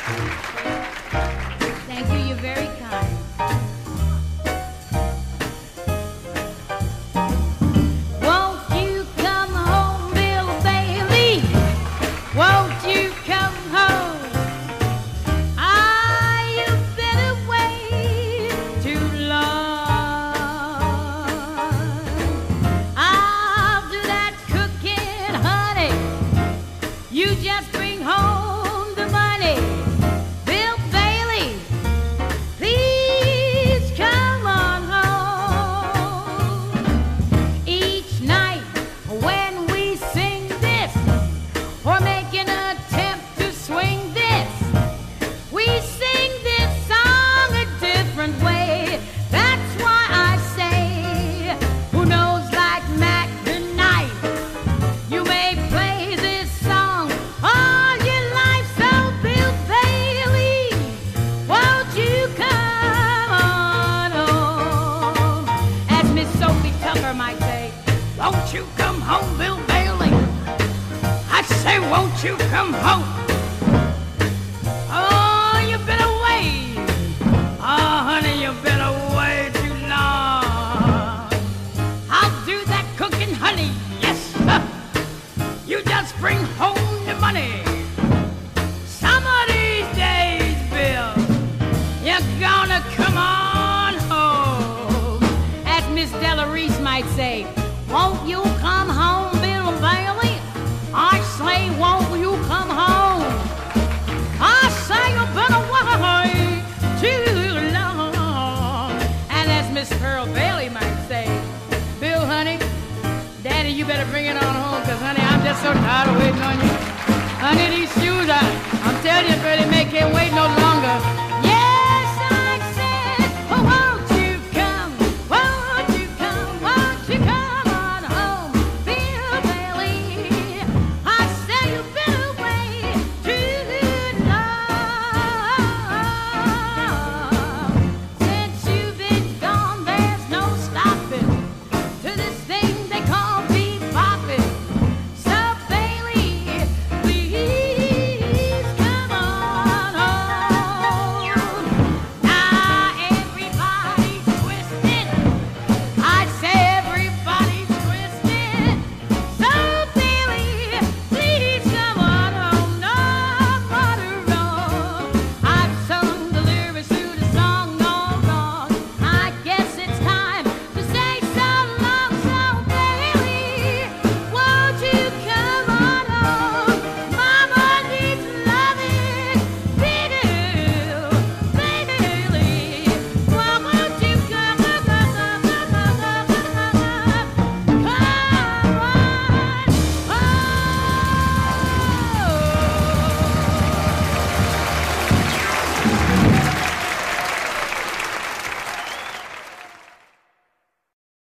Thank you, you're very kind. Won't you come home, Bill Bailey? Won't you come home? Ah, you've been away too long. I'll do that cooking, honey. You just bring home the money. Bill Bailey, please come on home. Each night when we sing this or make an attempt to swing this, we sing this song a different way. That's why I say, who knows like Mac tonight? You may play this song all your life, so Bill Bailey, won't you come on home? As Miss Sophie Tucker might say, won't you come home, Bill Bailey? I say, won't you come home? Oh, you've been away. Oh, honey, you've been away too long. I'll do that cooking, honey, yes. You just bring home the money.